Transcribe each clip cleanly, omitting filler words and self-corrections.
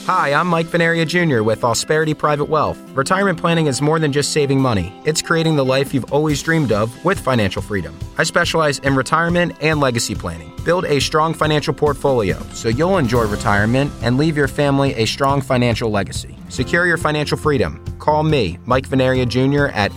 Hi, I'm Mike Venaria Jr. with Ausperity Private Wealth. Retirement planning is more than just saving money. It's creating the life you've always dreamed of with financial freedom. I specialize in retirement and legacy planning. Build a strong financial portfolio so you'll enjoy retirement and leave your family a strong financial legacy. Secure your financial freedom. Call me, Mike Venaria Jr. at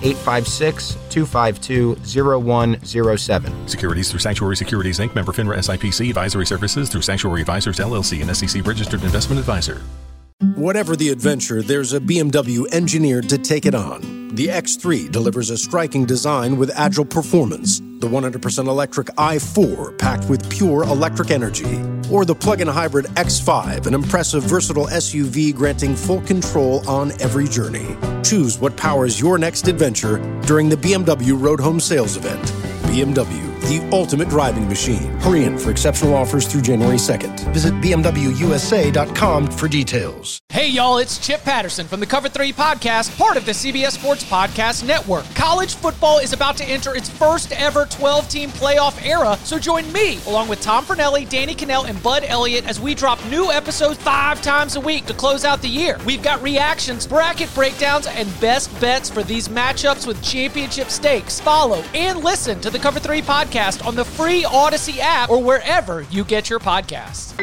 856-252-0107. Securities through Sanctuary Securities, Inc., member FINRA SIPC, advisory services through Sanctuary Advisors, LLC, an SEC registered investment advisor. Whatever the adventure, there's a BMW engineered to take it on. The X3 delivers a striking design with agile performance. The 100% electric i4 packed with pure electric energy. Or the plug-in hybrid X5, an impressive versatile SUV granting full control on every journey. Choose what powers your next adventure during the BMW Road Home Sales Event. BMW, the ultimate driving machine. Hurry in for exceptional offers through January 2nd. Visit BMWUSA.com for details. Hey, y'all, it's Chip Patterson from the Cover 3 Podcast, part of the CBS Sports Podcast Network. College football is about to enter its first ever 12-team playoff era, so join me, along with Tom Fornelli, Danny Cannell, and Bud Elliott, as we drop new episodes 5 times a week to close out the year. We've got reactions, bracket breakdowns, and best bets for these matchups with championship stakes. Follow and listen to the Cover 3 Podcast on the free Odyssey app or wherever you get your podcasts.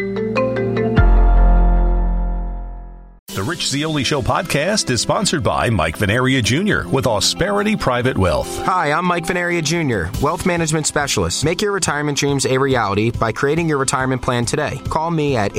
The Rich Zeoli Show podcast is sponsored by Mike Venaria Jr. with Ausperity Private Wealth. Hi, I'm Mike Venaria Jr., wealth management specialist. Make your retirement dreams a reality by creating your retirement plan today. Call me at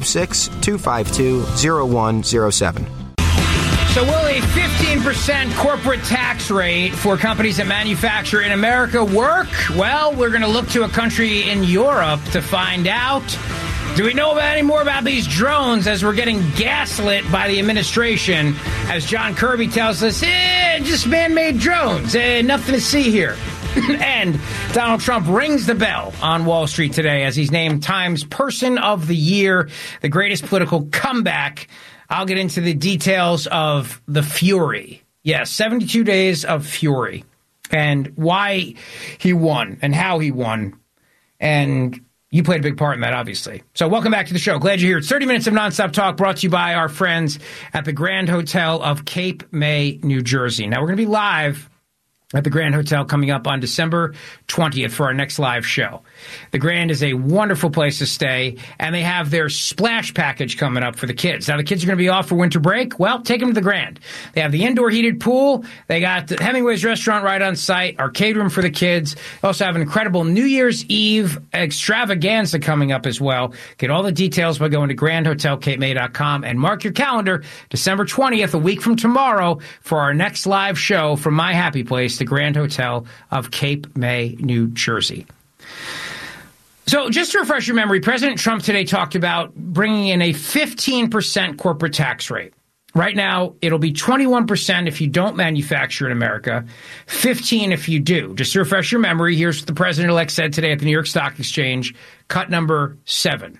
856-252-0107. So will a 15% corporate tax rate for companies that manufacture in America work? Well, we're going to look to a country in Europe to find out. Do we know any more about these drones as we're getting gaslit by the administration? As John Kirby tells us, just man-made drones. Nothing to see here. And Donald Trump rings the bell on Wall Street today as he's named Time's Person of the Year, the greatest political comeback. I'll get into the details of the fury. Yes, 72 days of fury and why he won and how he won. And you played a big part in that, obviously. So welcome back to the show. Glad you're here. It's 30 minutes of nonstop talk brought to you by our friends at the Grand Hotel of Cape May, New Jersey. Now, we're going to be live at the Grand Hotel coming up on December 20th for our next live show. The Grand is a wonderful place to stay, and they have their splash package coming up for the kids. Now, the kids are going to be off for winter break. Well, take them to the Grand. They have the indoor heated pool. They got the Hemingway's restaurant right on site, arcade room for the kids. They also have an incredible New Year's Eve extravaganza coming up as well. Get all the details by going to grandhotelcapemay.com and mark your calendar, December 20th, a week from tomorrow, for our next live show from my happy place, the Grand Hotel of Cape May, New Jersey. So just to refresh your memory, President Trump today talked about bringing in a 15% corporate tax rate. Right now, it'll be 21% if you don't manufacture in America, 15% if you do. Just to refresh your memory, here's what the president-elect said today at the New York Stock Exchange, cut number 7.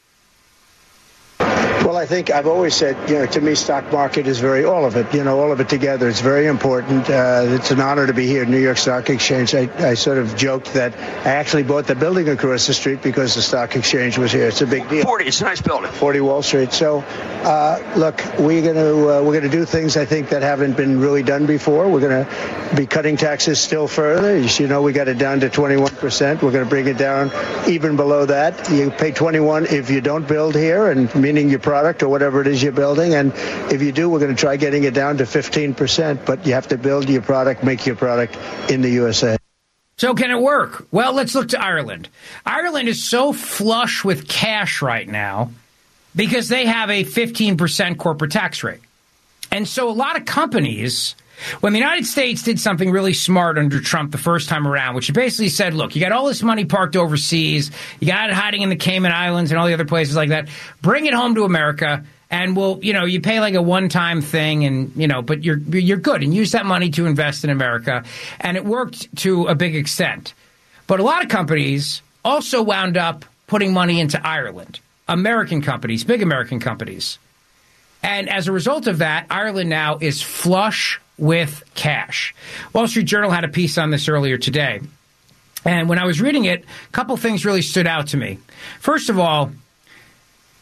Well, I think I've always said, to me, stock market is all of it, all of it together. It's very important. It's an honor to be here at New York Stock Exchange. I sort of joked that I actually bought the building across the street because the stock exchange was here. It's a big deal. 40, it's a nice building. 40 Wall Street. So, look, we're going to do things, I think, that haven't been really done before. We're going to be cutting taxes still further. As you know, we got it down to 21%. We're going to bring it down even below that. You pay 21 if you don't build here, and meaning your product or whatever it is you're building. And if you do, we're going to try getting it down to 15%. But you have to build your product, make your product in the USA. So can it work? Well, let's look to Ireland. Ireland is so flush with cash right now because they have a 15% corporate tax rate. And so a lot of companies, when the United States did something really smart under Trump the first time around, which basically said, look, you got all this money parked overseas, you got it hiding in the Cayman Islands and all the other places like that, bring it home to America, and we'll, you pay like a one-time thing, and, but you're good, and use that money to invest in America. And it worked to a big extent. But a lot of companies also wound up putting money into Ireland. American companies, big American companies. And as a result of that, Ireland now is flush with cash. Wall Street Journal had a piece on this earlier today. And when I was reading it, a couple things really stood out to me. First of all,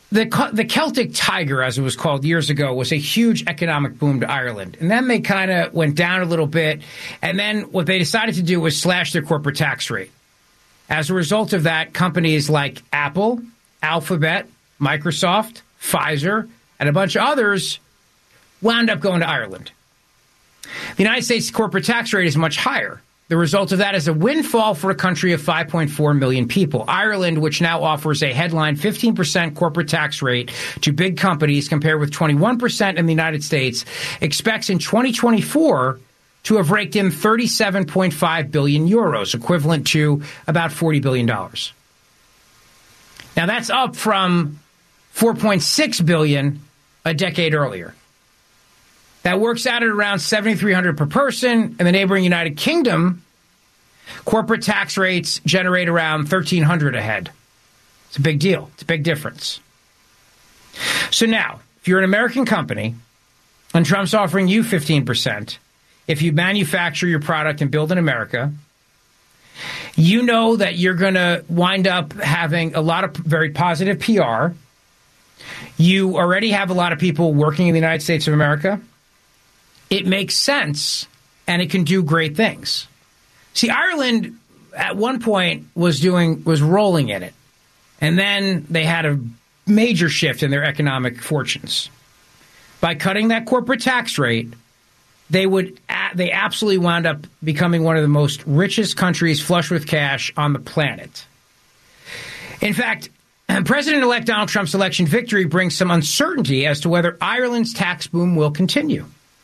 The Celtic Tiger, as it was called years ago, was a huge economic boom to Ireland. And then they kind of went down a little bit. And then what they decided to do was slash their corporate tax rate. As a result of that, companies like Apple, Alphabet, Microsoft, Pfizer, and a bunch of others wound up going to Ireland. The United States corporate tax rate is much higher. The result of that is a windfall for a country of 5.4 million people. Ireland, which now offers a headline 15% corporate tax rate to big companies compared with 21% in the United States, expects in 2024 to have raked in 37.5 billion euros, equivalent to about $40 billion. Now, that's up from 4.6 billion a decade earlier. That works out at around $7,300 per person. In the neighboring United Kingdom, corporate tax rates generate around $1,300 a head. It's a big deal. It's a big difference. So now, if you're an American company and Trump's offering you 15%, if you manufacture your product and build in America, you know that you're going to wind up having a lot of very positive PR. You already have a lot of people working in the United States of America. It makes sense, and it can do great things. See, Ireland at one point was rolling in it, and then they had a major shift in their economic fortunes. By cutting that corporate tax rate, they absolutely wound up becoming one of the most richest countries flush with cash on the planet. In fact, President-elect Donald Trump's election victory brings some uncertainty as to whether Ireland's tax boom will continue.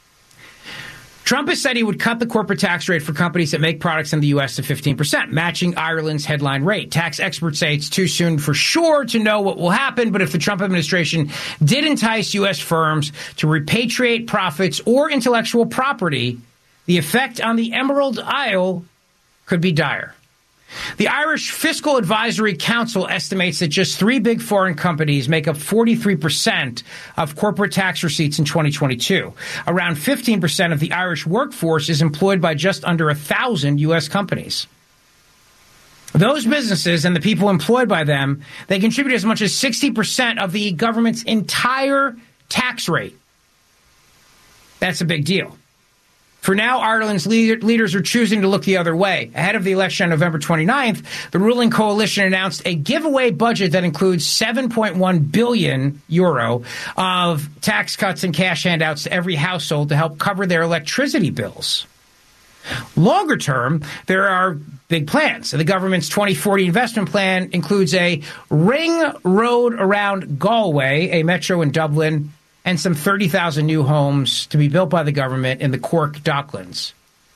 Trump has said he would cut the corporate tax rate for companies that make products in the U.S. to 15%, matching Ireland's headline rate. Tax experts say it's too soon for sure to know what will happen, but if the Trump administration did entice U.S. firms to repatriate profits or intellectual property, the effect on the Emerald Isle could be dire. The Irish Fiscal Advisory Council estimates that just 3 big foreign companies make up 43% of corporate tax receipts in 2022. Around 15% of the Irish workforce is employed by just under 1,000 U.S. companies. Those businesses and the people employed by them, they contribute as much as 60% of the government's entire tax rate. That's a big deal. For now, Ireland's leaders are choosing to look the other way. Ahead of the election on November 29th, the ruling coalition announced a giveaway budget that includes €7.1 billion of tax cuts and cash handouts to every household to help cover their electricity bills. Longer term, there are big plans. The government's 2040 investment plan includes a ring road around Galway, a metro in Dublin, and some 30,000 new homes to be built by the government in the Cork Docklands.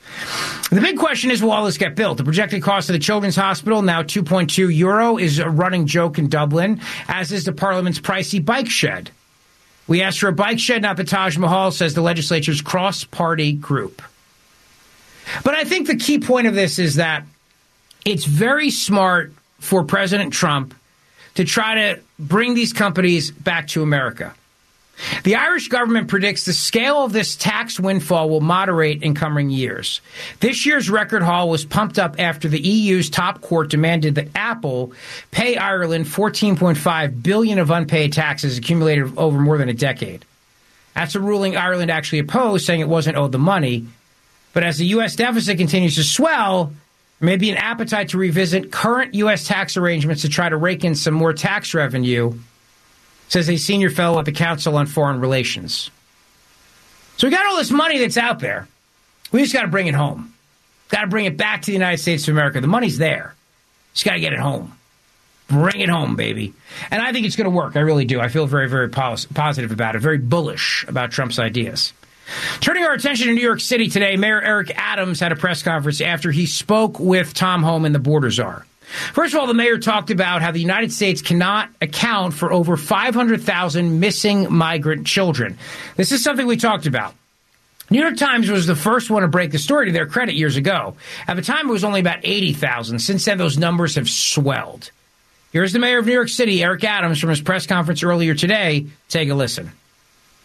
The big question is, will all this get built? The projected cost of the Children's Hospital, now €2.2, is a running joke in Dublin, as is the Parliament's pricey bike shed. We asked for a bike shed, not the Taj Mahal, says the legislature's cross-party group. But I think the key point of this is that it's very smart for President Trump to try to bring these companies back to America. The Irish government predicts the scale of this tax windfall will moderate in coming years. This year's record haul was pumped up after the EU's top court demanded that Apple pay Ireland $14.5 billion of unpaid taxes accumulated over more than a decade. That's a ruling Ireland actually opposed, saying it wasn't owed the money. But as the U.S. deficit continues to swell, there may be an appetite to revisit current U.S. tax arrangements to try to rake in some more tax revenue, says a senior fellow at the Council on Foreign Relations. So we got all this money that's out there. We just got to bring it home. Got to bring it back to the United States of America. The money's there. Just got to get it home. Bring it home, baby. And I think it's going to work. I really do. I feel very, very positive about it, very bullish about Trump's ideas. Turning our attention to New York City today, Mayor Eric Adams had a press conference after he spoke with Tom Homan, the border czar. First of all, the mayor talked about how the United States cannot account for over 500,000 missing migrant children. This is something we talked about. New York Times was the first one to break the story, to their credit, years ago. At the time, it was only about 80,000. Since then, those numbers have swelled. Here's the mayor of New York City, Eric Adams, from his press conference earlier today. Take a listen.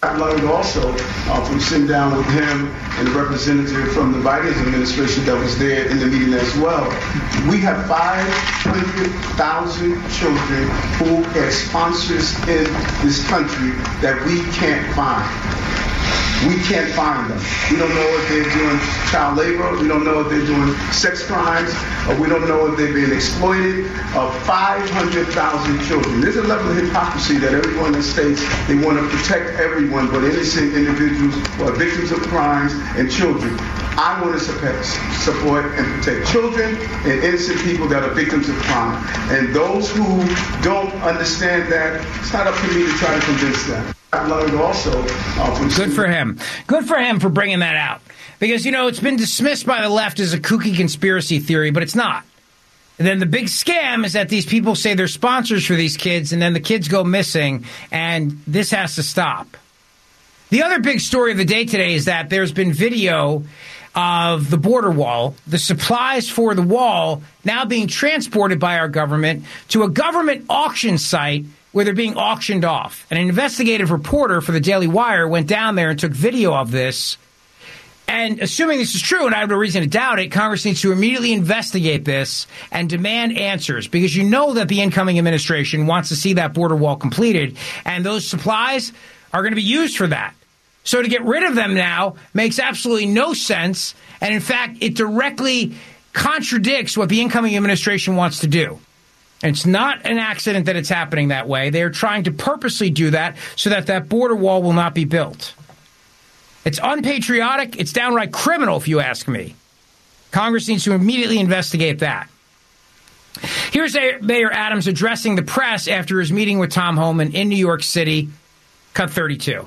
I learned also from sitting down with him and the representative from the Biden administration that was there in the meeting as well. We have 500,000 children who have sponsors in this country that we can't find. We can't find them. We don't know if they're doing child labor. We don't know if they're doing sex crimes. Or we don't know if they're being exploited. 500,000 children. There's a level of hypocrisy that everyone that states they want to protect everyone but innocent individuals who are victims of crimes and children. I want to support and protect children and innocent people that are victims of crime. And those who don't understand that, it's not up to me to try to convince them. I've learned also from... Good for him. Good for him for bringing that out. Because, you know, it's been dismissed by the left as a kooky conspiracy theory, but it's not. And then the big scam is that these people say they're sponsors for these kids, and then the kids go missing, and this has to stop. The other big story of the day today is that there's been video of the border wall, the supplies for the wall now being transported by our government to a government auction site where they're being auctioned off. An investigative reporter for the Daily Wire went down there and took video of this. And assuming this is true, and I have no reason to doubt it, Congress needs to immediately investigate this and demand answers, because you know that the incoming administration wants to see that border wall completed, and those supplies are going to be used for that. So to get rid of them now makes absolutely no sense, and in fact, it directly contradicts what the incoming administration wants to do. It's not an accident that it's happening that way. They're trying to purposely do that so that that border wall will not be built. It's unpatriotic. It's downright criminal, if you ask me. Congress needs to immediately investigate that. Here's Mayor Adams addressing the press after his meeting with Tom Homan in New York City. Cut 32.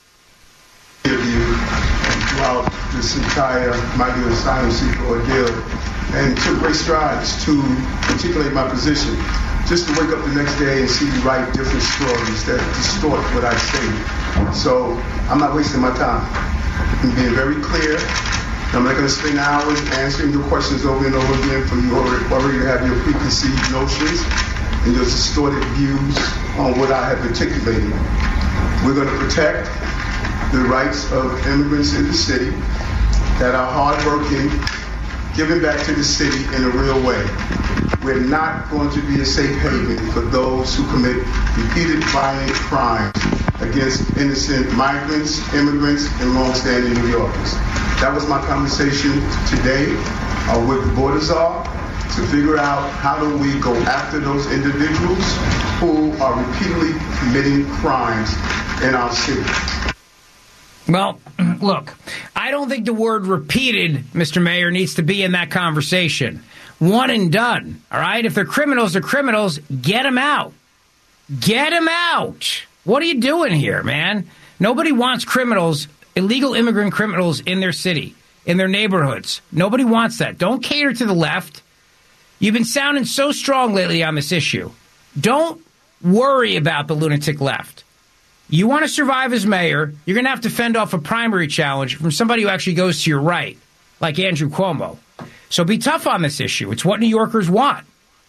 Throughout this entire Mighty Asylum Seeker ordeal, and took great strides to articulate my position. Just to wake up the next day and see me write different stories that distort what I say. So I'm not wasting my time. I'm being very clear. I'm not going to spend hours answering your questions over and over again for you already have your preconceived notions and your distorted views on what I have articulated. We're going to protect the rights of immigrants in the city that are hardworking, giving back to the city in a real way. We're not going to be a safe haven for those who commit repeated violent crimes against innocent migrants, immigrants, and long-standing New Yorkers. That was my conversation today with the Border Czar to figure out how do we go after those individuals who are repeatedly committing crimes in our city. Well, look, I don't think the word repeated, Mr. Mayor, needs to be in that conversation. One and done, all right? If they're criminals, they're criminals. Get them out. Get them out. What are you doing here, man? Nobody wants criminals, illegal immigrant criminals in their city, in their neighborhoods. Nobody wants that. Don't cater to the left. You've been sounding so strong lately on this issue. Don't worry about the lunatic left. You want to survive as mayor, you're going to have to fend off a primary challenge from somebody who actually goes to your right, like Andrew Cuomo. So be tough on this issue. It's what New Yorkers want.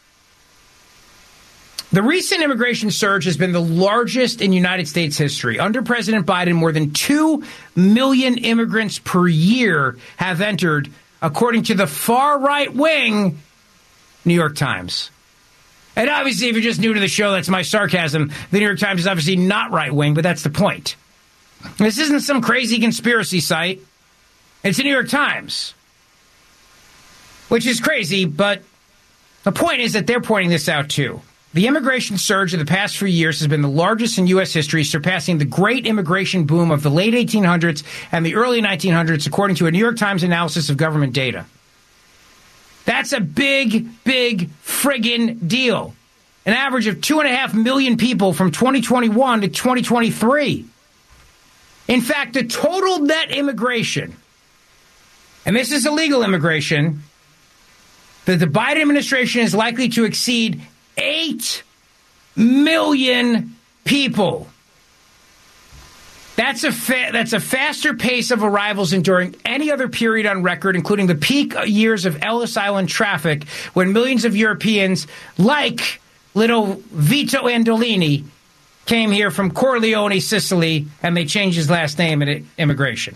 The recent immigration surge has been the largest in United States history. Under President Biden, more than 2 million immigrants per year have entered, according to the far right wing New York Times. And obviously, if you're just new to the show, that's my sarcasm. The New York Times is obviously not right-wing, but that's the point. This isn't some crazy conspiracy site. It's the New York Times, which is crazy, but the point is that they're pointing this out, too. The immigration surge of the past few years has been the largest in U.S. history, surpassing the great immigration boom of the late 1800s and the early 1900s, according to a New York Times analysis of government data. That's a big, big friggin' deal. An average of 2.5 million people from 2021 to 2023. In fact, the total net immigration, and this is illegal immigration, that the Biden administration is likely to exceed 8 million people. That's a faster pace of arrivals than during any other period on record, including the peak years of Ellis Island traffic, when millions of Europeans, like little Vito Andolini, came here from Corleone, Sicily, and they changed his last name at immigration.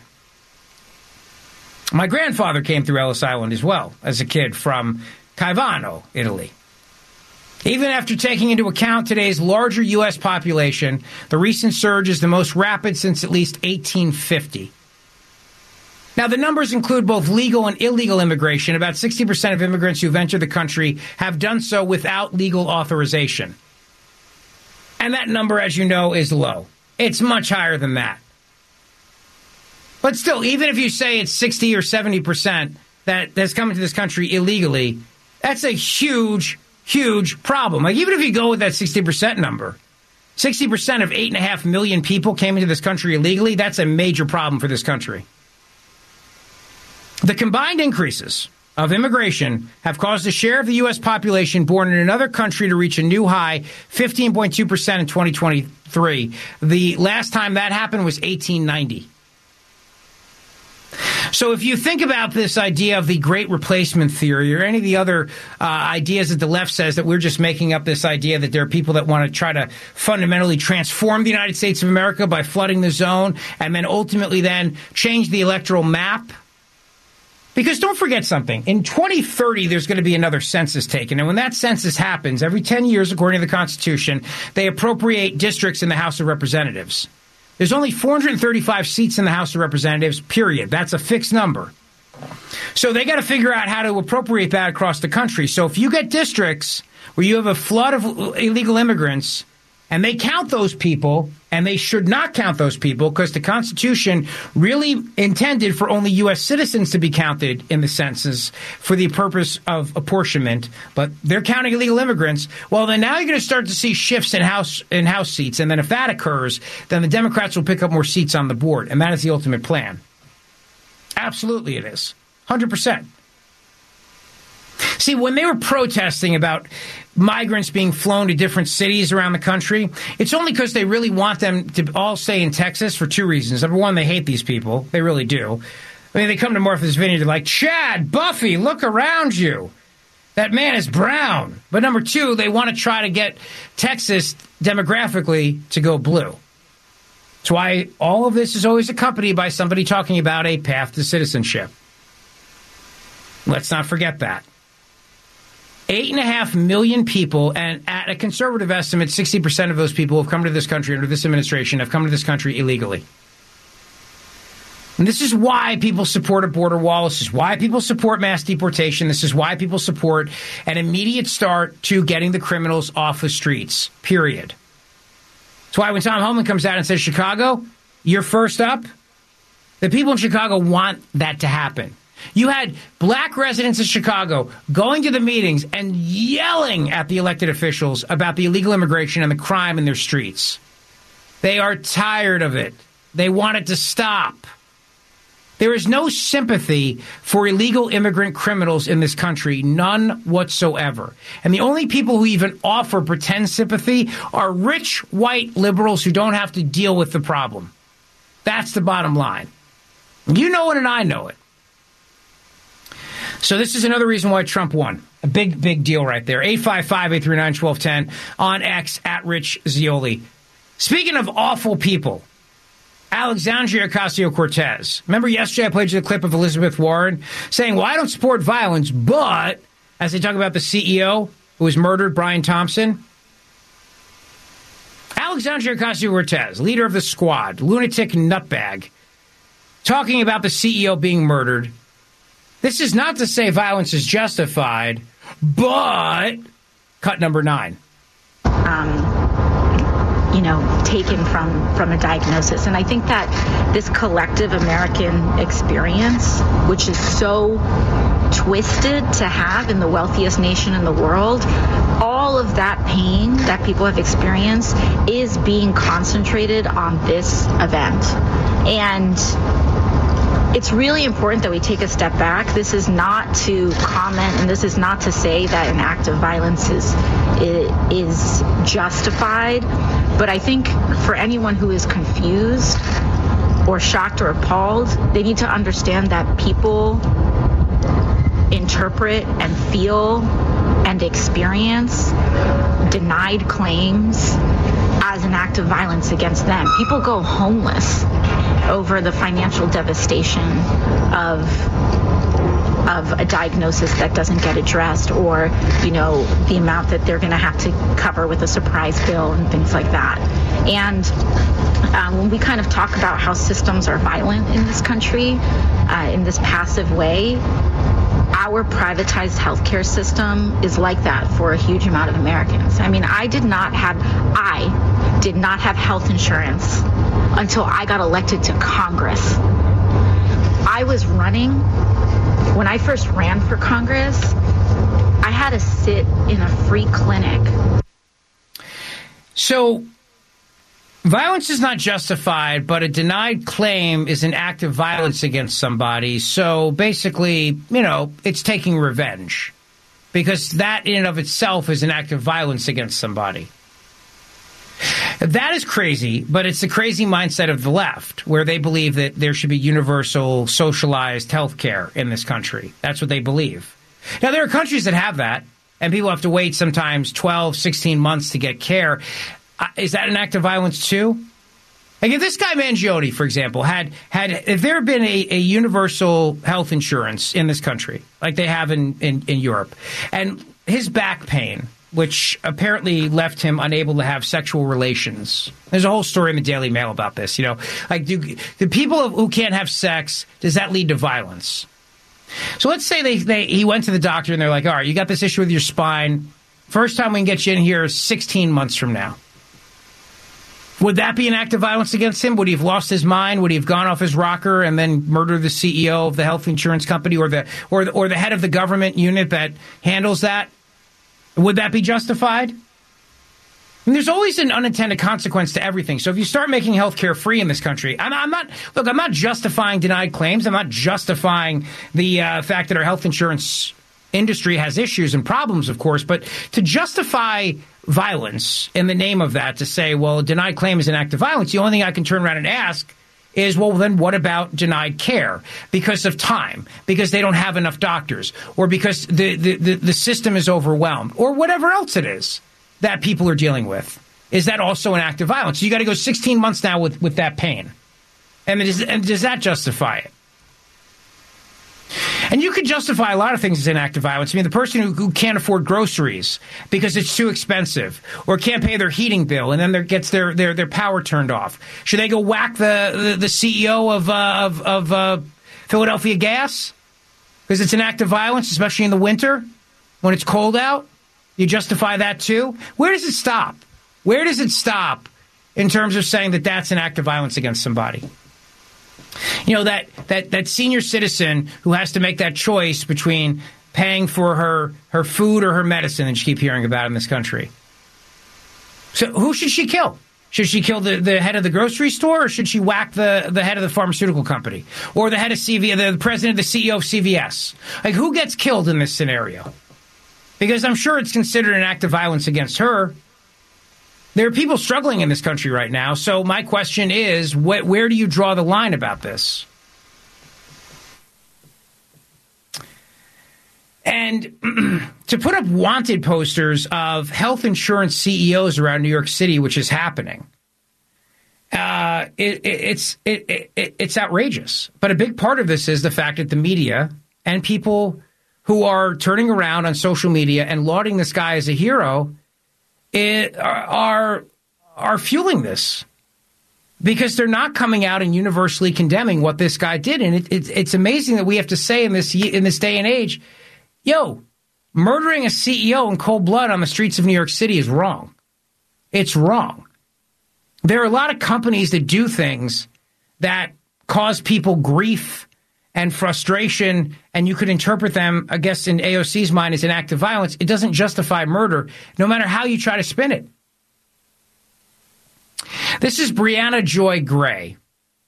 My grandfather came through Ellis Island as well as a kid from Caivano, Italy. Even after taking into account today's larger U.S. population, the recent surge is the most rapid since at least 1850. Now, the numbers include both legal and illegal immigration. About 60% of immigrants who've entered the country have done so without legal authorization. And that number, as you know, is low. It's much higher than that. But still, even if you say it's 60 or 70% that's coming to this country illegally, that's a huge, huge problem. Like, even if you go with that 60% number, 60% of 8.5 million people came into this country illegally, that's a major problem for this country. The combined increases of immigration have caused the share of the U.S. population born in another country to reach a new high, 15.2% in 2023. The last time that happened was 1890. So if you think about this idea of the great replacement theory or any of the other ideas that the left says that we're just making up this idea that there are people that want to try to fundamentally transform the United States of America by flooding the zone and then ultimately then change the electoral map. Because don't forget something. In 2030, there's going to be another census taken. And when that census happens, every 10 years, according to the Constitution, they appropriate districts in the House of Representatives. There's only 435 seats in the House of Representatives, period. That's a fixed number. So they got to figure out how to appropriate that across the country. So if you get districts where you have a flood of illegal immigrants and they count those people, and they should not count those people because the Constitution really intended for only U.S. citizens to be counted in the census for the purpose of apportionment, but they're counting illegal immigrants. Well, then now you're going to start to see shifts in House seats, and then if that occurs, then the Democrats will pick up more seats on the board, and that is the ultimate plan. Absolutely it is. 100%. See, when they were protesting about migrants being flown to different cities around the country, it's only because they really want them to all stay in Texas for two reasons. Number one, they hate these people. They really do. I mean, they come to Martha's Vineyard, they're like, Chad, Buffy, look around you. That man is brown. But number two, they want to try to get Texas demographically to go blue. That's why all of this is always accompanied by somebody talking about a path to citizenship. Let's not forget that. 8.5 million people, and at a conservative estimate, 60% of those people who have come to this country under this administration have come to this country illegally. And this is why people support a border wall. This is why people support mass deportation. This is why people support an immediate start to getting the criminals off the streets, period. That's why when Tom Homan comes out and says, Chicago, you're first up, the people in Chicago want that to happen. You had black residents of Chicago going to the meetings and yelling at the elected officials about the illegal immigration and the crime in their streets. They are tired of it. They want it to stop. There is no sympathy for illegal immigrant criminals in this country, none whatsoever. And the only people who even offer pretend sympathy are rich white liberals who don't have to deal with the problem. That's the bottom line. You know it and I know it. So this is another reason why Trump won. A big, big deal right there. 855-839-1210 on X at Rich Zeoli. Speaking of awful people, Alexandria Ocasio-Cortez. Remember yesterday I played you the clip of Elizabeth Warren saying, well, I don't support violence, but as they talk about the CEO who was murdered, Brian Thompson. Alexandria Ocasio-Cortez, leader of the Squad, lunatic nutbag, talking about the CEO being murdered. This is not to say violence is justified, but cut number 9. Taken from a diagnosis. And I think that this collective American experience, which is so twisted to have in the wealthiest nation in the world, all of that pain that people have experienced is being concentrated on this event. And it's really important that we take a step back. This is not to comment, and this is not to say that an act of violence is justified. But I think for anyone who is confused or shocked or appalled, they need to understand that people interpret and feel and experience denied claims as an act of violence against them. People go homeless over the financial devastation of a diagnosis that doesn't get addressed, or, the amount that they're going to have to cover with a surprise bill and things like that. And when we kind of talk about how systems are violent in this country, in this passive way, our privatized healthcare system is like that for a huge amount of Americans. I mean, I did not have health insurance until I got elected to Congress. I was running, when I first ran for Congress, I had to sit in a free clinic. So, violence is not justified, but a denied claim is an act of violence against somebody. So basically, it's taking revenge, because that in and of itself is an act of violence against somebody. That is crazy, but it's the crazy mindset of the left, where they believe that there should be universal socialized health care in this country. That's what they believe. Now, there are countries that have that, and people have to wait sometimes 12, 16 months to get care. Is that an act of violence too? Like, if this guy Mangione, for example, if there had been a universal health insurance in this country, like they have in Europe, and his back pain, which apparently left him unable to have sexual relations. There's a whole story in the Daily Mail about this. Like, do the people who can't have sex, does that lead to violence? So let's say he went to the doctor and they're like, all right, you got this issue with your spine. First time we can get you in here is 16 months from now. Would that be an act of violence against him? Would he have lost his mind? Would he have gone off his rocker and then murdered the CEO of the health insurance company, or the head of the government unit that handles that? Would that be justified? And there's always an unintended consequence to everything. So if you start making healthcare free in this country, I'm not justifying denied claims. I'm not justifying the fact that our health insurance industry has issues and problems, of course. But to justify violence in the name of that, to say, well, a denied claim is an act of violence, the only thing I can turn around and ask is, well, then what about denied care? Because of time, because they don't have enough doctors, or because the system is overwhelmed, or whatever else it is that people are dealing with. Is that also an act of violence? So you got to go 16 months now with that pain. And does that justify it? And you could justify a lot of things as an act of violence. I mean, the person who can't afford groceries because it's too expensive, or can't pay their heating bill, and then gets their power turned off. Should they go whack the CEO of Philadelphia Gas because it's an act of violence, especially in the winter when it's cold out? You justify that too? Where does it stop? Where does it stop in terms of saying that that's an act of violence against somebody? That senior citizen who has to make that choice between paying for her food or her medicine that you keep hearing about in this country. So who should she kill? Should she kill the head of the grocery store, or should she whack the head of the pharmaceutical company, or the head of CVS, the president, the CEO of CVS? Like, who gets killed in this scenario? Because I'm sure it's considered an act of violence against her. There are people struggling in this country right now. So my question is, where do you draw the line about this? And to put up wanted posters of health insurance CEOs around New York City, which is happening, it's outrageous. But a big part of this is the fact that the media and people who are turning around on social media and lauding this guy as a hero are fueling this, because they're not coming out and universally condemning what this guy did. And it's amazing that we have to say in this day and age, murdering a CEO in cold blood on the streets of New York City is wrong. It's wrong. There are a lot of companies that do things that cause people grief and frustration, and you could interpret them, I guess, in AOC's mind as an act of violence. It doesn't justify murder, no matter how you try to spin it. This is Brianna Joy Gray.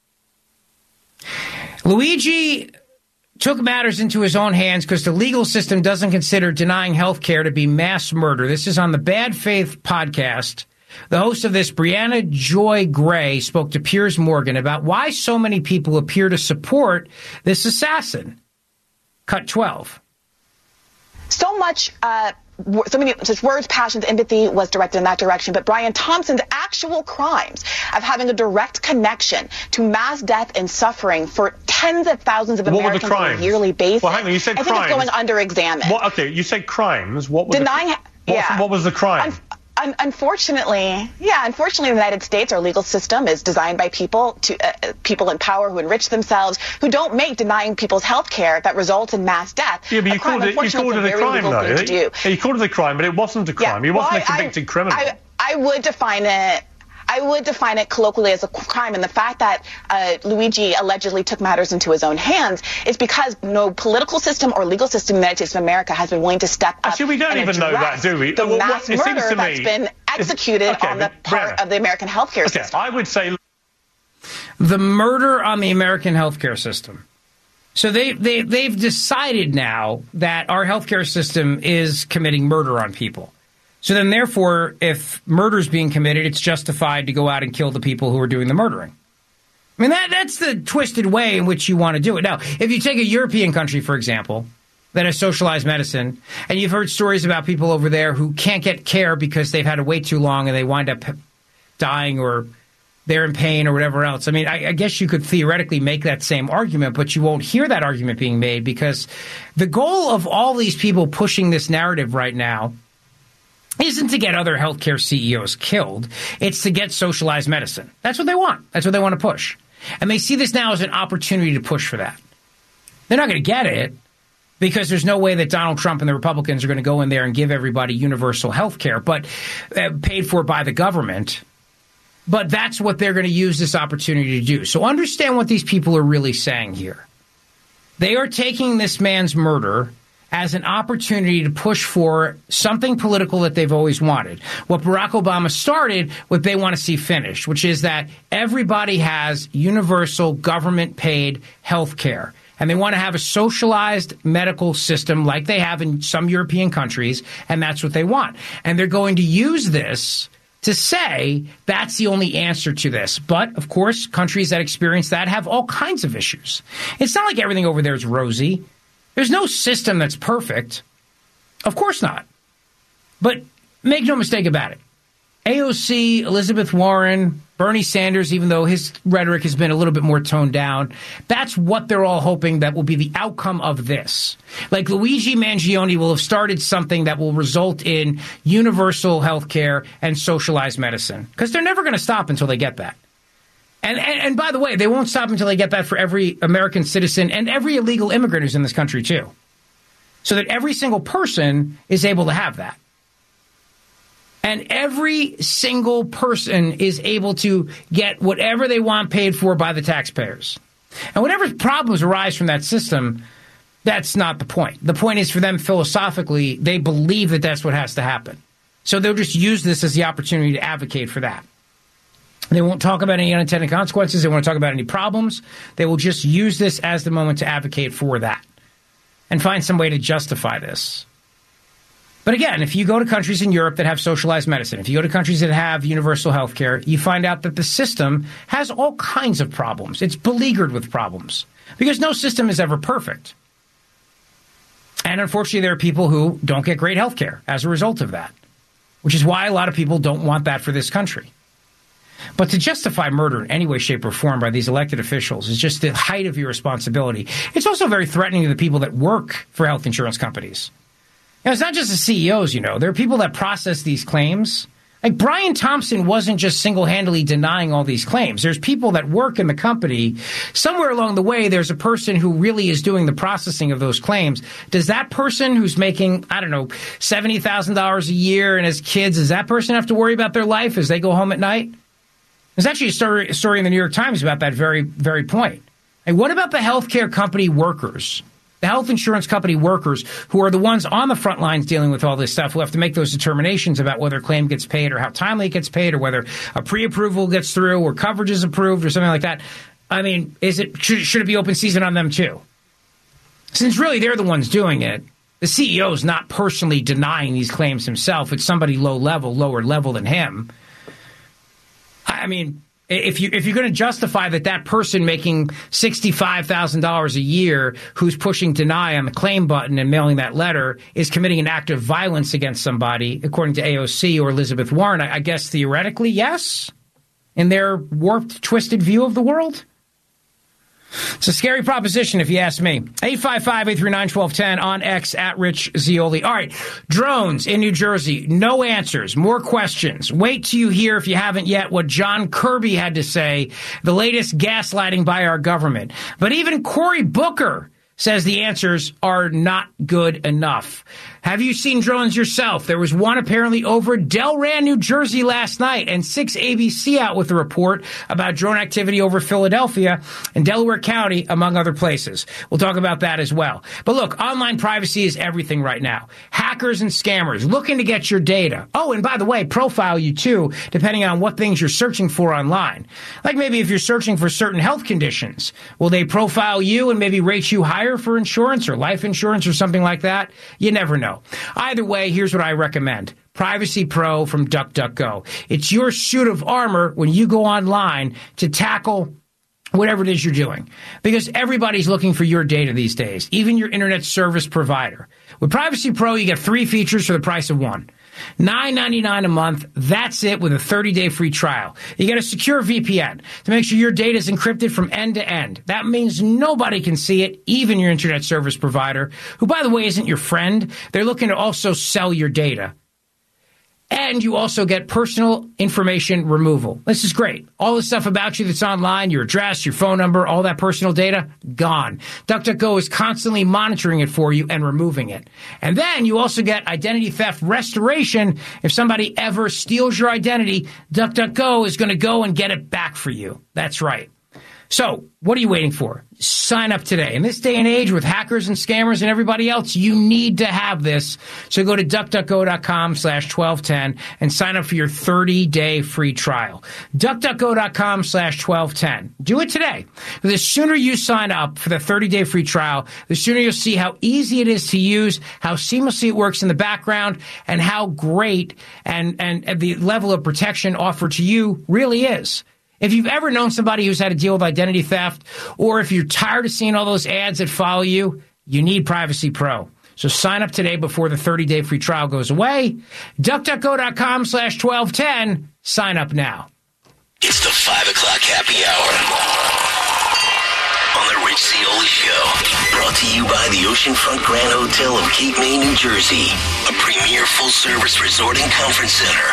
Luigi took matters into his own hands because the legal system doesn't consider denying health care to be mass murder. This is on the Bad Faith podcast. The host of this, Brianna Joy Gray, spoke to Piers Morgan about why so many people appear to support this assassin. Cut 12. So much such words, passions, empathy was directed in that direction. But Brian Thompson's actual crimes of having a direct connection to mass death and suffering for tens of thousands of Americans on a yearly basis. Well, hang on, you said crimes. I think it's going under-examined. Well, okay, you said crimes. What was denying? What was the crime? Unfortunately, in the United States, our legal system is designed by people people in power who enrich themselves, who don't make denying people's health care that results in mass death. Yeah, but you called it a crime, though. You called it a crime, but it wasn't a crime. He wasn't a convicted criminal. I would define it. I would define it colloquially as a crime, and the fact that Luigi allegedly took matters into his own hands is because no political system or legal system in the United States of America has been willing to step up. Actually, we don't even know that, do we? The mass murder that's been executed on the part of the American healthcare system. I would say the murder on the American healthcare system. So they've decided now that our healthcare system is committing murder on people. So then, therefore, if murder is being committed, it's justified to go out and kill the people who are doing the murdering. I mean, that's the twisted way in which you want to do it. Now, if you take a European country, for example, that has socialized medicine, and you've heard stories about people over there who can't get care because they've had to wait too long and they wind up dying or they're in pain or whatever else. I mean, I guess you could theoretically make that same argument, but you won't hear that argument being made because the goal of all these people pushing this narrative right now isn't to get other healthcare CEOs killed. It's to get socialized medicine. That's what they want. That's what they want to push. And they see this now as an opportunity to push for that. They're not going to get it because there's no way that Donald Trump and the Republicans are going to go in there and give everybody universal health care, but paid for by the government. But that's what they're going to use this opportunity to do. So understand what these people are really saying here. They are taking this man's murder as an opportunity to push for something political that they've always wanted. What Barack Obama started, what they want to see finished, which is that everybody has universal government-paid health care. And they want to have a socialized medical system like they have in some European countries, and that's what they want. And they're going to use this to say that's the only answer to this. But, of course, countries that experience that have all kinds of issues. It's not like everything over there is rosy. There's no system that's perfect. Of course not. But make no mistake about it. AOC, Elizabeth Warren, Bernie Sanders, even though his rhetoric has been a little bit more toned down, that's what they're all hoping that will be the outcome of this. Like Luigi Mangione will have started something that will result in universal health care and socialized medicine. Because they're never going to stop until they get that. And by the way, they won't stop until they get that for every American citizen and every illegal immigrant who's in this country, too. So that every single person is able to have that. And every single person is able to get whatever they want paid for by the taxpayers. And whatever problems arise from that system, that's not the point. The point is for them philosophically, they believe that that's what has to happen. So they'll just use this as the opportunity to advocate for that. They won't talk about any unintended consequences. They won't talk about any problems. They will just use this as the moment to advocate for that and find some way to justify this. But again, if you go to countries in Europe that have socialized medicine, if you go to countries that have universal health care, you find out that the system has all kinds of problems. It's beleaguered with problems because no system is ever perfect. And unfortunately, there are people who don't get great health care as a result of that, which is why a lot of people don't want that for this country. But to justify murder in any way, shape, or form by these elected officials is just the height of irresponsibility. It's also very threatening to the people that work for health insurance companies. You know, it's not just the CEOs, you know. There are people that process these claims. Like Brian Thompson wasn't just single-handedly denying all these claims. There's people that work in the company. Somewhere along the way, there's a person who really is doing the processing of those claims. Does that person who's making, I don't know, $70,000 a year and has kids, does that person have to worry about their life as they go home at night? There's actually a story in the New York Times about that very, very point. And what about the healthcare company workers, the health insurance company workers who are the ones on the front lines dealing with all this stuff, who have to make those determinations about whether a claim gets paid or how timely it gets paid or whether a pre-approval gets through or coverage is approved or something like that? I mean, should it be open season on them too? Since really they're the ones doing it, the CEO is not personally denying these claims himself. It's somebody lower level than him. I mean, If you're going to justify that person making $65,000 a year who's pushing deny on the claim button and mailing that letter is committing an act of violence against somebody, according to AOC or Elizabeth Warren, I guess theoretically, yes, in their warped, twisted view of the world. It's a scary proposition, if you ask me. 855-839-1210 on X at Rich Zeoli. All right, drones in New Jersey. No answers. More questions. Wait till you hear, if you haven't yet, what John Kirby had to say, the latest gaslighting by our government. But even Cory Booker says the answers are not good enough. Have you seen drones yourself? There was one apparently over Delran, New Jersey last night, and 6 ABC out with a report about drone activity over Philadelphia and Delaware County, among other places. We'll talk about that as well. But look, online privacy is everything right now. Hackers and scammers looking to get your data. Oh, and by the way, profile you too, depending on what things you're searching for online. Like maybe if you're searching for certain health conditions, will they profile you and maybe rate you higher for insurance or life insurance or something like that? You never know. Either way, here's what I recommend. Privacy Pro from DuckDuckGo. It's your suit of armor when you go online to tackle whatever it is you're doing. Because everybody's looking for your data these days, even your internet service provider. With Privacy Pro, you get 3 features for the price of 1. $9.99 a month. That's it with a 30-day free trial. You get a secure VPN to make sure your data is encrypted from end to end. That means nobody can see it, even your internet service provider, who, by the way, isn't your friend. They're looking to also sell your data. And you also get personal information removal. This is great. All the stuff about you that's online, your address, your phone number, all that personal data, gone. DuckDuckGo is constantly monitoring it for you and removing it. And then you also get identity theft restoration. If somebody ever steals your identity, DuckDuckGo is going to go and get it back for you. That's right. So what are you waiting for? Sign up today. In this day and age with hackers and scammers and everybody else, you need to have this. So go to duckduckgo.com/1210 and sign up for your 30-day free trial. Duckduckgo.com/1210. Do it today. The sooner you sign up for the 30-day free trial, the sooner you'll see how easy it is to use, how seamlessly it works in the background, and how great and the level of protection offered to you really is. If you've ever known somebody who's had to deal with identity theft, or if you're tired of seeing all those ads that follow you, you need Privacy Pro. So sign up today before the 30-day free trial goes away. DuckDuckGo.com/1210. Sign up now. It's the 5 o'clock happy hour on the Rich Zeoli Show. Brought to you by the Oceanfront Grand Hotel of Cape May, New Jersey. A premier full-service resort and conference center.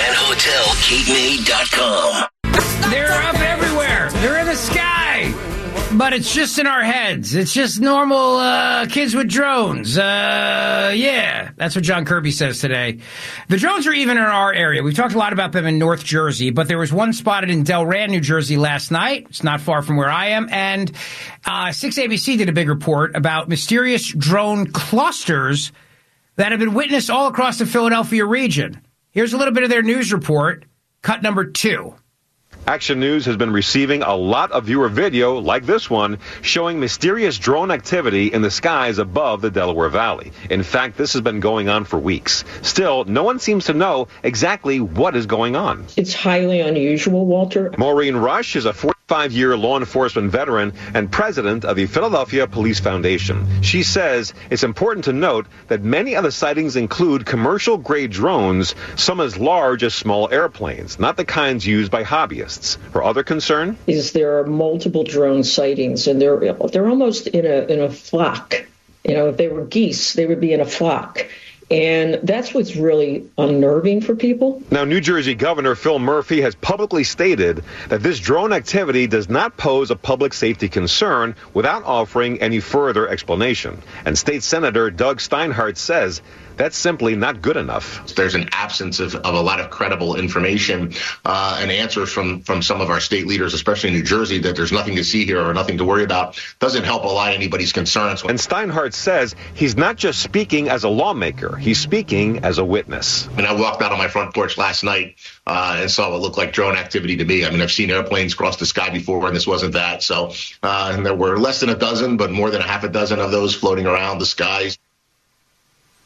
GrandHotelCapeMay.com. They're up everywhere. They're in the sky. But it's just in our heads. It's just normal kids with drones. Yeah, that's what John Kirby says today. The drones are even in our area. We've talked a lot about them in North Jersey, but there was one spotted in Delran, New Jersey last night. It's not far from where I am. And 6ABC did a big report about mysterious drone clusters that have been witnessed all across the Philadelphia region. Here's a little bit of their news report, cut number 2. Action News has been receiving a lot of viewer video like this one showing mysterious drone activity in the skies above the Delaware Valley. In fact, this has been going on for weeks. Still, no one seems to know exactly what is going on. It's highly unusual, Walter. Maureen Rush is a 45-year law enforcement veteran and president of the Philadelphia Police Foundation. She says it's important to note that many of the sightings include commercial-grade drones, some as large as small airplanes, not the kinds used by hobbyists. Her other concern is there are multiple drone sightings, and they're almost in a flock. You know, if they were geese, they would be in a flock. And that's what's really unnerving for people. Now, New Jersey Governor Phil Murphy has publicly stated that this drone activity does not pose a public safety concern without offering any further explanation. And State Senator Doug Steinhardt says that's simply not good enough. There's an absence of a lot of credible information and answers from some of our state leaders, especially in New Jersey, that there's nothing to see here or nothing to worry about. Doesn't help allay anybody's concerns. And Steinhardt says he's not just speaking as a lawmaker. He's speaking as a witness. I mean, I walked out on my front porch last night and saw what looked like drone activity to me. I mean, I've seen airplanes cross the sky before, and this wasn't that. So, and there were less than a dozen, but more than a half a dozen of those floating around the skies.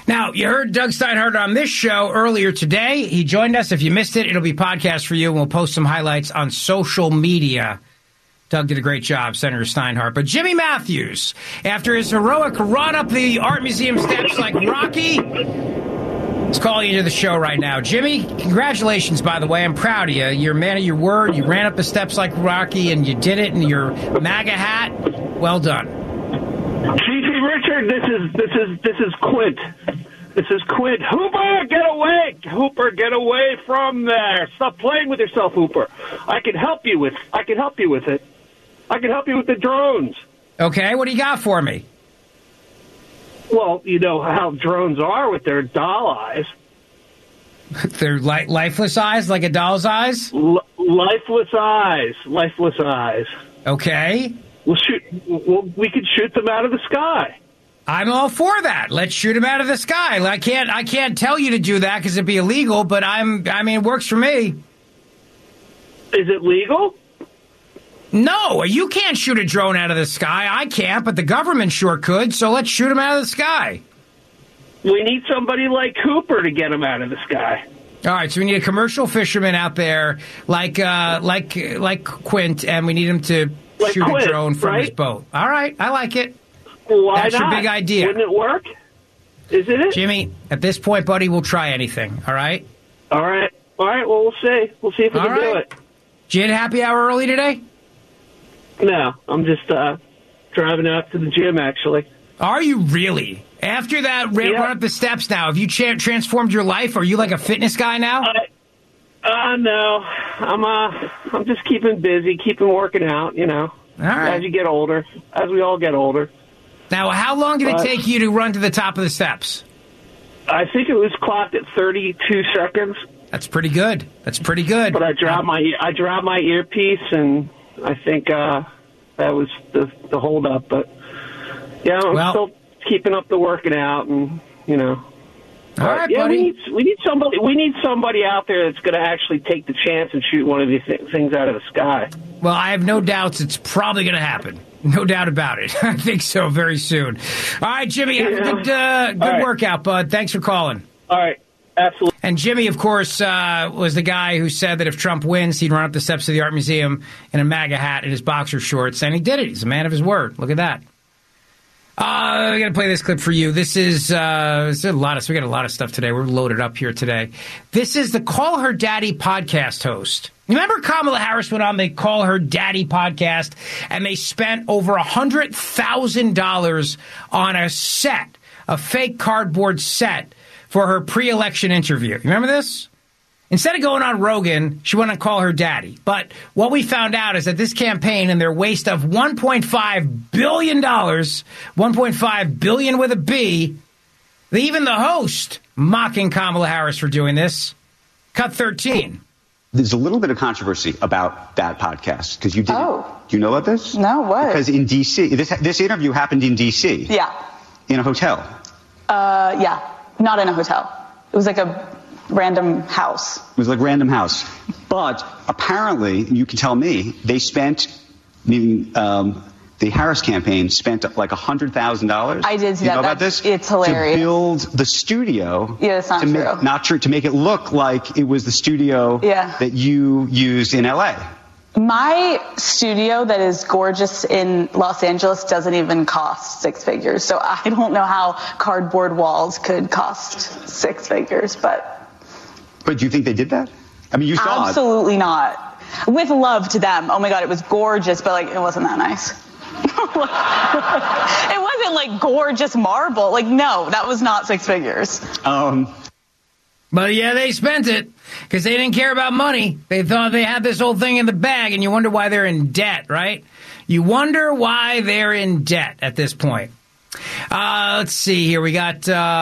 Now, you heard Doug Steinhardt on this show earlier today. He joined us. If you missed it, it'll be podcast for you, and we'll post some highlights on social media. Doug did a great job, Senator Steinhardt. But Jimmy Matthews, after his heroic run up the Art Museum steps like Rocky, is calling into the show right now. Jimmy, congratulations, by the way. I'm proud of you. You're a man of your word. You ran up the steps like Rocky, and you did it in your MAGA hat. Well done. Chiefy Richard, this is Quint. This is Quint. Hooper, get away! Hooper, get away from there! Stop playing with yourself, Hooper. I can help you with it. I can help you with the drones. Okay, what do you got for me? Well, you know how drones are with their doll eyes. They're lifeless eyes, like a doll's eyes? Lifeless eyes. Okay. We could shoot them out of the sky. I'm all for that. Let's shoot them out of the sky. I can't tell you to do that because it'd be illegal, but it works for me. Is it legal? No, you can't shoot a drone out of the sky. I can't, but the government sure could, so let's shoot them out of the sky. We need somebody like Cooper to get them out of the sky. All right, so we need a commercial fisherman out there like Quint, and we need him to shoot a drone from his boat. All right, I like it. Why That's not? your big idea. Wouldn't it work? Isn't it? Jimmy, at this point, buddy, we'll try anything, all right? All right, well, we'll see. We'll see if we can do it. Did you hit happy hour early today? No, I'm just driving out to the gym, actually. Are you really? After that run up the steps now, have you transformed your life? Are you like a fitness guy now? No. I'm just keeping busy, keeping working out, you know. All right. As you get older, as we all get older. Now, how long did it take you to run to the top of the steps? I think it was clocked at 32 seconds. That's pretty good. But I dropped my earpiece, and I think that was the holdup. But yeah, I'm still keeping up the working out, and you know. All right, buddy. We need somebody out there that's going to actually take the chance and shoot one of these things out of the sky. Well, I have no doubts it's probably going to happen. No doubt about it. I think so very soon. All right, Jimmy, have a good workout, bud. Thanks for calling. All right. Absolutely. And Jimmy, of course, was the guy who said that if Trump wins, he'd run up the steps of the Art Museum in a MAGA hat and his boxer shorts, and he did it. He's a man of his word. Look at that. I got to play this clip for you. This is we got a lot of stuff today. We're loaded up here today. This is the Call Her Daddy podcast host. Remember Kamala Harris went on the Call Her Daddy podcast, and they spent over $100,000 on a fake cardboard set for her pre-election interview. You remember this? Instead of going on Rogan, she went on Call Her Daddy. But what we found out is that this campaign and their waste of $1.5 billion, $1.5 billion with a B, even the host mocking Kamala Harris for doing this. Cut 13. There's a little bit of controversy about that podcast because you did. Oh. Do you know about this? No, what? Because in D.C., this interview happened in D.C. Yeah. In a hotel. Yeah, not in a hotel. It was like a random house. It was like random house. But apparently, you can tell me, they spent, the Harris campaign spent like $100,000. I did see that. You know about this? It's hilarious. To build the studio. Yeah, it's not true. Not true. To make it look like it was the studio that you used in L.A. My studio that is gorgeous in Los Angeles doesn't even cost six figures. So I don't know how cardboard walls could cost six figures, But do you think they did that? I mean, you saw Absolutely not. With love to them. Oh my God, it was gorgeous, but it wasn't that nice. It wasn't like gorgeous marble. No, that was not six figures. But yeah, they spent it because they didn't care about money. They thought they had this whole thing in the bag, and you wonder why they're in debt, right? You wonder why they're in debt at this point. Let's see here. We got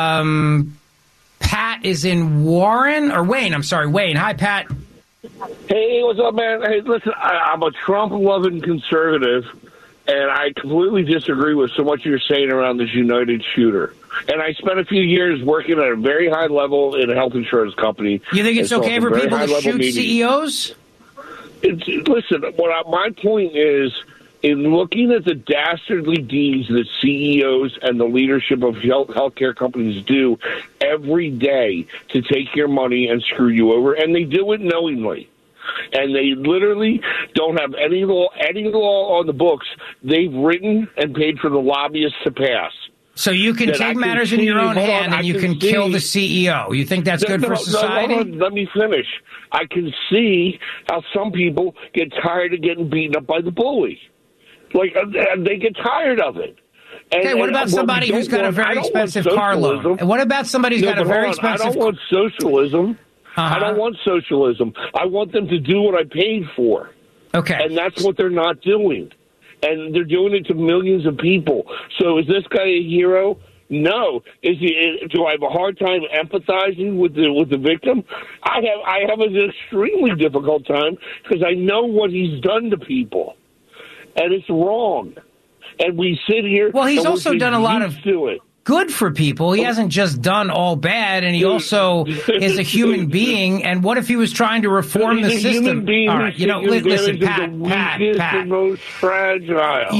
Pat is in Wayne. Wayne. Hi, Pat. Hey, what's up, man? Hey, listen, I'm a Trump-loving conservative, and I completely disagree with so much you're saying around this United shooter. And I spent a few years working at a very high level in a health insurance company. You think it's okay for people to shoot CEOs? Listen, my point is in looking at the dastardly deeds that CEOs and the leadership of healthcare companies do every day to take your money and screw you over, and they do it knowingly. And they literally don't have any law on the books they've written and paid for the lobbyists to pass. So you can take matters in your own hand and you can kill the CEO. You think that's good for society? Let me finish. I can see how some people get tired of getting beaten up by the bully. Like, they get tired of it. Okay, what about somebody who's got a very expensive car loan? And what about somebody who's got a very expensive... I don't want socialism. I don't want socialism. I want them to do what I paid for. Okay. And that's what they're not doing. And they're doing it to millions of people. So is this guy a hero? No. Do I have a hard time empathizing with the victim? I have an extremely difficult time because I know what he's done to people. And it's wrong. And we sit here... Well, he's also done a lot of good for people. He hasn't just done all bad, and he also is a human being. And what if he was trying to reform the system? All right, listen, Pat. The most fragile.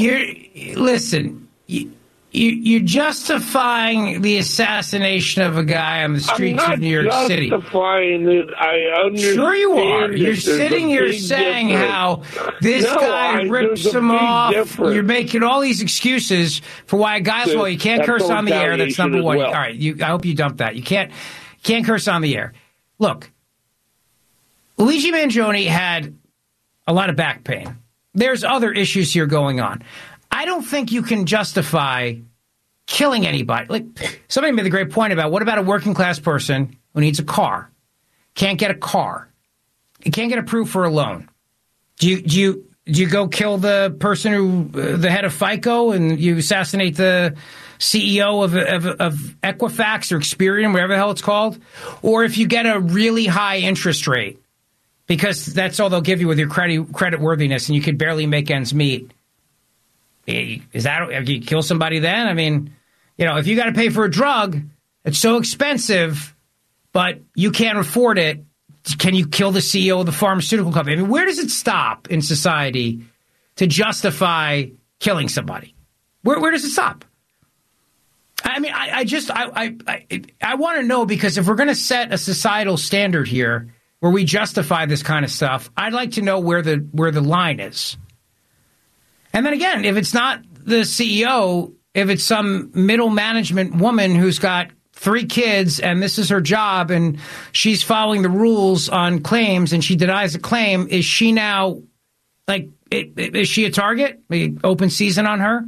You're justifying the assassination of a guy on the streets of New York City. I'm not justifying it. I understand. Sure you are. You're sitting here saying how this guy rips him off. You're making all these excuses for why a guy's you can't curse on the air. That's number one. All right, I hope you dump that. You can't curse on the air. Look, Luigi Mangione had a lot of back pain. There's other issues here going on. I don't think you can justify killing anybody. Like, somebody made a great point about what about a working class person who needs a car, can't get a car, can't get approved for a loan. Do you go kill the person who the head of FICO and you assassinate the CEO of Equifax or Experian, whatever the hell it's called? Or if you get a really high interest rate because that's all they'll give you with your credit worthiness and you could barely make ends meet. Is that, you kill somebody then? I mean, if you got to pay for a drug, it's so expensive, but you can't afford it. Can you kill the CEO of the pharmaceutical company? I mean, where does it stop in society to justify killing somebody? Where does it stop? I mean, I want to know, because if we're going to set a societal standard here where we justify this kind of stuff, I'd like to know where the line is. And then again, if it's not the CEO, if it's some middle management woman who's got 3 kids and this is her job and she's following the rules on claims and she denies a claim, is she now, is she a target? Open season on her?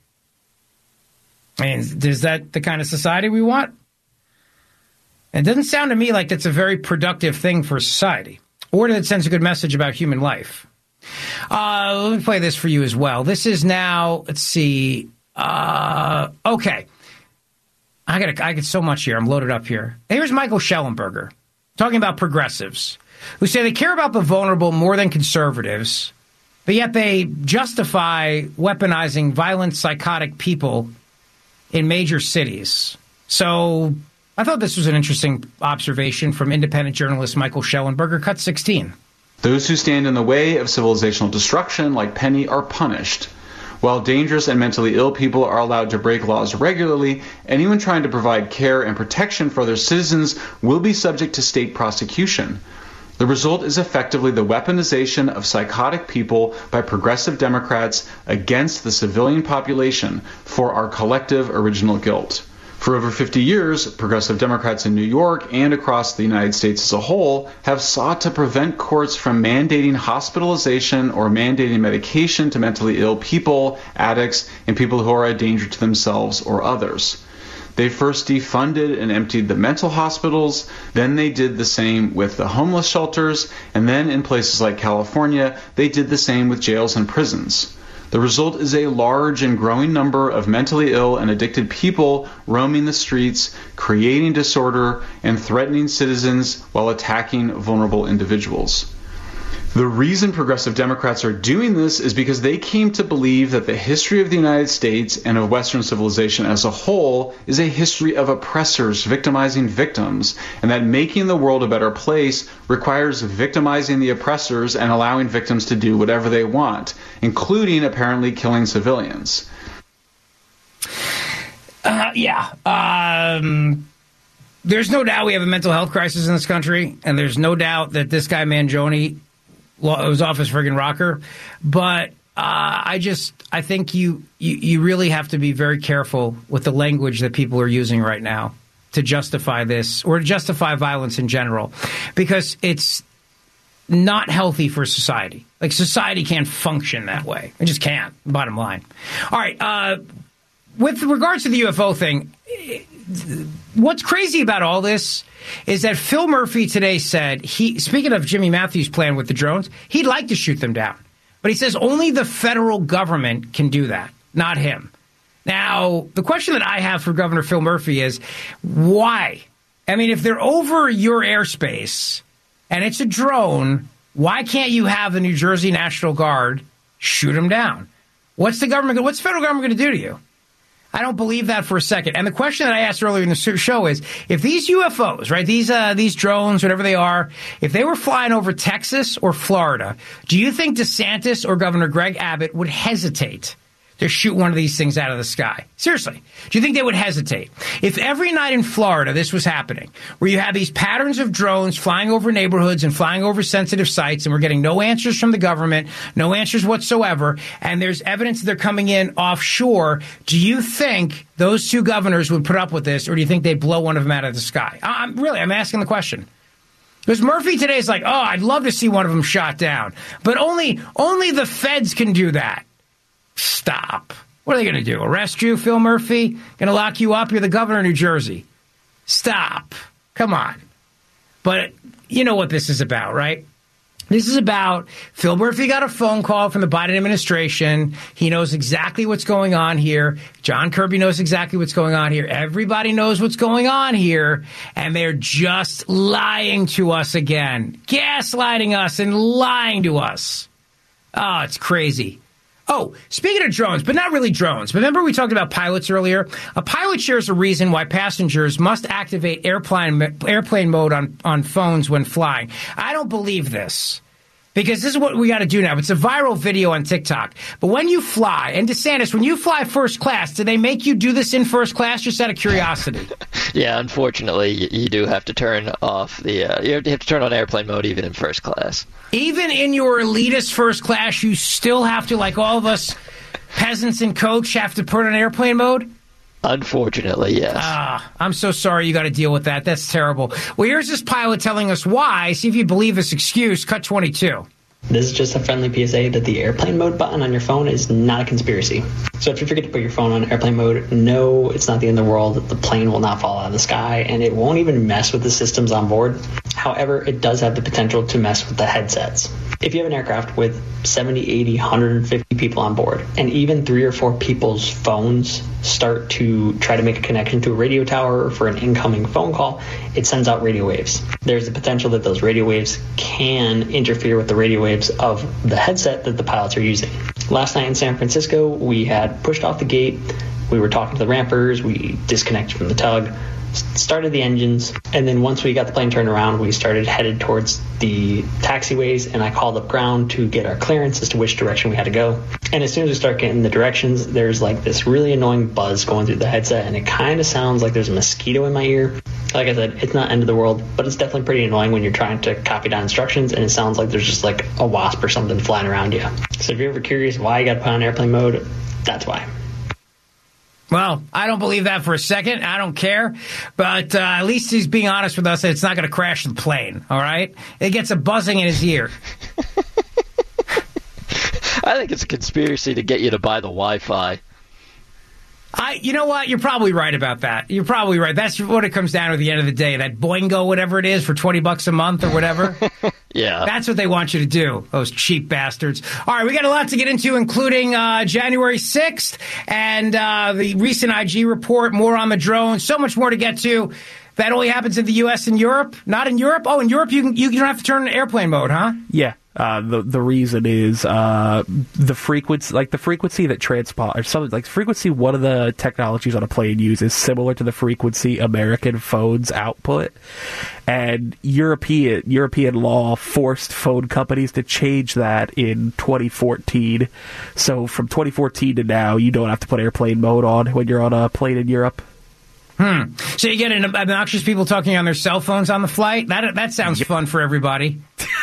I mean, is that the kind of society we want? It doesn't sound to me like that's a very productive thing for society, or that it sends a good message about human life. Let me play this for you as well. This is now, let's see. Okay. I get so much here. I'm loaded up here. Here's Michael Shellenberger talking about progressives who say they care about the vulnerable more than conservatives, but yet they justify weaponizing violent, psychotic people in major cities. So I thought this was an interesting observation from independent journalist Michael Shellenberger, cut 16. Those who stand in the way of civilizational destruction, like Penny, are punished. While dangerous and mentally ill people are allowed to break laws regularly, anyone trying to provide care and protection for their citizens will be subject to state prosecution. The result is effectively the weaponization of psychotic people by progressive Democrats against the civilian population for our collective original guilt. For over 50 years, progressive Democrats in New York and across the United States as a whole have sought to prevent courts from mandating hospitalization or mandating medication to mentally ill people, addicts, and people who are a danger to themselves or others. They first defunded and emptied the mental hospitals, then they did the same with the homeless shelters, and then in places like California, they did the same with jails and prisons. The result is a large and growing number of mentally ill and addicted people roaming the streets, creating disorder, and threatening citizens while attacking vulnerable individuals. The reason progressive Democrats are doing this is because they came to believe that the history of the United States and of Western civilization as a whole is a history of oppressors victimizing victims, and that making the world a better place requires victimizing the oppressors and allowing victims to do whatever they want, including apparently killing civilians. There's no doubt we have a mental health crisis in this country, and there's no doubt that this guy Mangione was off his friggin' rocker. But I think you really have to be very careful with the language that people are using right now to justify this or to justify violence in general, because it's not healthy for society. Like, society can't function that way. It just can't, bottom line. All right, with regards to the UFO thing, what's crazy about all this is that Phil Murphy today said, speaking of Jimmy Matthews' plan with the drones, he'd like to shoot them down. But he says only the federal government can do that, not him. Now, the question that I have for Governor Phil Murphy is, why? I mean, if they're over your airspace and it's a drone, why can't you have the New Jersey National Guard shoot them down? What's the federal government going to do to you? I don't believe that for a second. And the question that I asked earlier in the show is, if these UFOs, right, these drones, whatever they are, if they were flying over Texas or Florida, do you think DeSantis or Governor Greg Abbott would hesitate to shoot one of these things out of the sky? Seriously, do you think they would hesitate? If every night in Florida this was happening, where you have these patterns of drones flying over neighborhoods and flying over sensitive sites, and we're getting no answers from the government, no answers whatsoever, and there's evidence that they're coming in offshore, do you think those two governors would put up with this, or do you think they'd blow one of them out of the sky? I'm asking the question. Because Murphy today is like, oh, I'd love to see one of them shot down, but only the feds can do that. Stop. What are they going to do? Arrest you, Phil Murphy? Going to lock you up? You're the governor of New Jersey. Stop. Come on. But you know what this is about, right? This is about Phil Murphy got a phone call from the Biden administration. He knows exactly what's going on here. John Kirby knows exactly what's going on here. Everybody knows what's going on here. And they're just lying to us again. Gaslighting us and lying to us. Oh, it's crazy. Oh, speaking of drones, but not really drones. Remember we talked about pilots earlier? A pilot shares a reason why passengers must activate airplane mode on phones when flying. I don't believe this. Because this is what we got to do now. It's a viral video on TikTok. But when you fly, and DeSantis, when you fly first class, do they make you do this in first class just out of curiosity? Yeah, unfortunately, you do have to turn off you have to turn on airplane mode even in first class. Even in your elitist first class, you still have to, like all of us peasants and coach, have to put on airplane mode? Unfortunately, yes. I'm so sorry you got to deal with that. That's terrible. Well, here's this pilot telling us why. See if you believe this excuse. Cut 22. This is just a friendly PSA that the airplane mode button on your phone is not a conspiracy. So if you forget to put your phone on airplane mode, no, it's not the end of the world. The plane will not fall out of the sky, and it won't even mess with the systems on board. However, it does have the potential to mess with the headsets. If you have an aircraft with 70, 80, 150 people on board, and even 3 or 4 people's phones start to try to make a connection to a radio tower for an incoming phone call, it sends out radio waves. There's the potential that those radio waves can interfere with the radio waves of the headset that the pilots are using. Last night in San Francisco, we had pushed off the gate. We were talking to the rampers. We disconnected from the tug, started the engines, and then once we got the plane turned around, we started headed towards the taxiways, and I called up ground to get our clearance as to which direction we had to go. And as soon as we start getting the directions, there's like this really annoying buzz going through the headset, and it kind of sounds like there's a mosquito in my ear. Like I said, it's not end of the world, but it's definitely pretty annoying when you're trying to copy down instructions and it sounds like there's just like a wasp or something flying around you. So if you're ever curious why you got to put on airplane mode, that's why. Well, I don't believe that for a second. I don't care. But at least he's being honest with us that it's not going to crash the plane, all right? It gets a buzzing in his ear. I think it's a conspiracy to get you to buy the Wi-Fi. You know what? You're probably right about that. You're probably right. That's what it comes down to at the end of the day. That Boingo, whatever it is, for $20 a month or whatever. Yeah. That's what they want you to do, those cheap bastards. All right, we got a lot to get into, including January 6th and the recent IG report, more on the drones, so much more to get to. That only happens in the U.S. and Europe? Not in Europe? Oh, in Europe you don't have to turn on airplane mode, huh? Yeah. The reason is the frequency that transponder, or something like frequency. One of the technologies on a plane uses similar to the frequency American phones output, and European law forced phone companies to change that in 2014. So from 2014 to now, you don't have to put airplane mode on when you're on a plane in Europe. So you get obnoxious people talking on their cell phones on the flight? That sounds fun for everybody.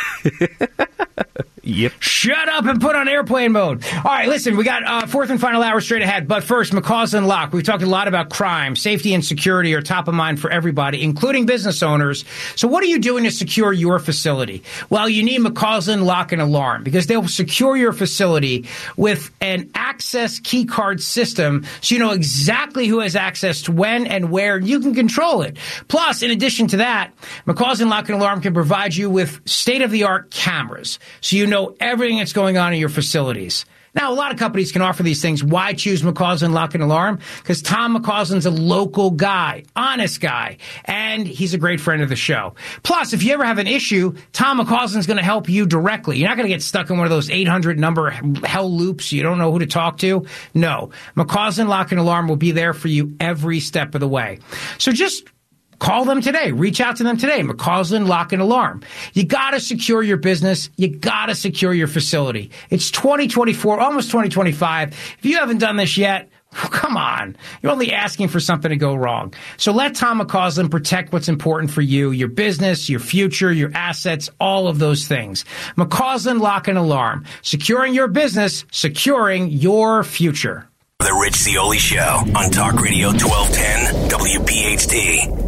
Yep. Shut up and put on airplane mode. All right, listen, we got fourth and final hour straight ahead. But first, McCausland Lock. We've talked a lot about crime. Safety and security are top of mind for everybody, including business owners. So what are you doing to secure your facility? Well, you need McCausland Lock and Alarm, because they'll secure your facility with an access key card system, so you know exactly who has access to when and where. You can control it. Plus, in addition to that, McCausland Lock and Alarm can provide you with state-of-the-art cameras, so you know everything that's going on in your facilities. Now, a lot of companies can offer these things. Why choose McCausland Lock and Alarm? Because Tom McCausland's a local guy, honest guy, and he's a great friend of the show. Plus, if you ever have an issue, Tom McCausland's going to help you directly. You're not going to get stuck in one of those 800 number hell loops. You don't know who to talk to. No, McCausland Lock and Alarm will be there for you every step of the way. So just call them today. Reach out to them today. McCausland Lock and Alarm. You got to secure your business. You got to secure your facility. It's 2024, almost 2025. If you haven't done this yet, come on. You're only asking for something to go wrong. So let Tom McCausland protect what's important for you, your business, your future, your assets, all of those things. McCausland Lock and Alarm. Securing your business, securing your future. The Rich Zeoli Show on Talk Radio 1210 WPHT.